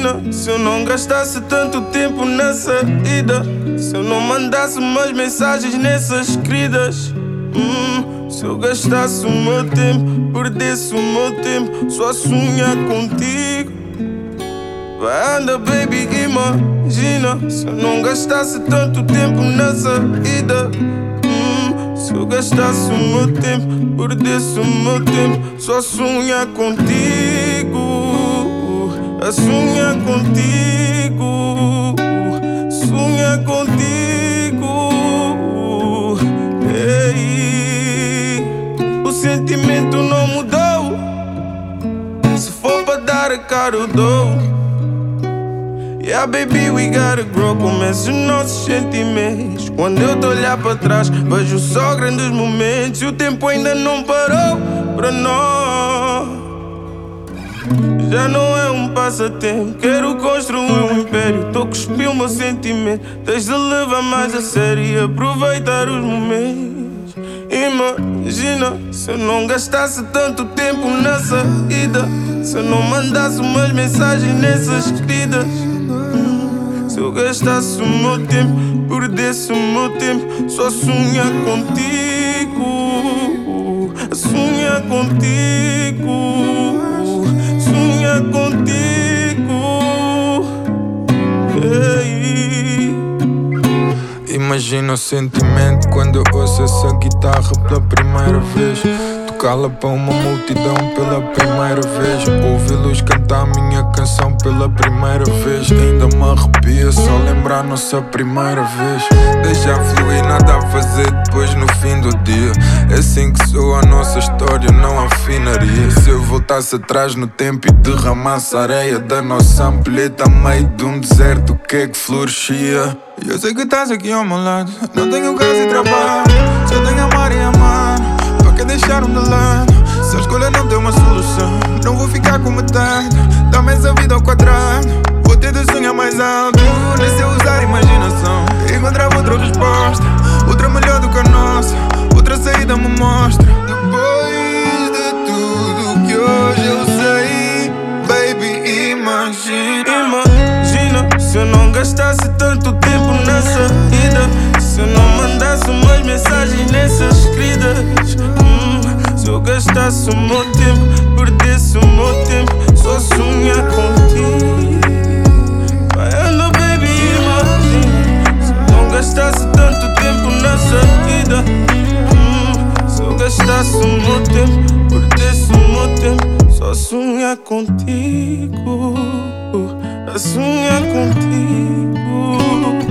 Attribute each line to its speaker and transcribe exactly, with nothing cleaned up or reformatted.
Speaker 1: Imagina se eu não gastasse tanto tempo na saída, se eu não mandasse umas mensagens nessas escritas. hum, Se eu gastasse o meu tempo, perdesse o meu tempo só a sonhar contigo. Vai, anda, baby, imagina se eu não gastasse tanto tempo na saída. hum, Se eu gastasse o meu tempo, perdesse o meu tempo só a sonhar contigo. A sonhar contigo, sonhar contigo. Ei, o sentimento não mudou. Se for pra dar a cara eu dou. Yeah, baby, we gotta grow. Começa os nossos sentimentos. Quando eu tô olhar pra trás, vejo só grandes momentos. E o tempo ainda não parou pra nós. Já não é um passatempo, quero construir um império. Tô a cuspir o meu sentimento. Tens de levar mais a sério e aproveitar os momentos. Imagina se eu não gastasse tanto tempo na saída, se eu não mandasse umas mensagens nessas escritas. Se eu gastasse o meu tempo, perdesse o meu tempo só a sonhar contigo. A sonhar contigo. Sonhar contigo. Ei.
Speaker 2: Imagina o sentimento quando eu ouço essa guitarra pela primeira vez. Tocá-la para uma multidão pela primeira vez. Ouvi-los cantar a minha canção pela primeira vez. Ainda me arrepia só lembrar nossa primeira vez. Deixar fluir, nada a fazer depois no fim do dia. É assim que sou a nossa história, não afinaria. Se eu voltasse atrás no tempo e derramasse a areia da nossa ampulheta a meio de um deserto, o que é que florescia? E eu sei que estás aqui ao meu lado. Não tenho casa e trabalho, só tenho amar e amar. Para que deixar-me de lado? Se a escolha não tem uma solução, não vou ficar com metade. Dá-me essa vida ao quadrado. Vou ter de sonhar mais alto. Nem sei usar a imaginação. Encontrava outra resposta, outra melhor do que a nossa. Outra saída me mostra. Depois de tudo que hoje eu sei, baby, imagina.
Speaker 1: Imagina se eu não gastasse tanto tempo na saída, se eu não mandasse umas mensagens nessas escritas. hum, Se eu gastasse o meu tempo, perdesse o meu tempo só a sonhar contigo. Vai, anda, baby, imagina se eu não gastasse tanto tempo na saída. hum, Se eu gastasse o meu tempo, perdesse o meu tempo só a sonhar contigo. A sonhar contigo.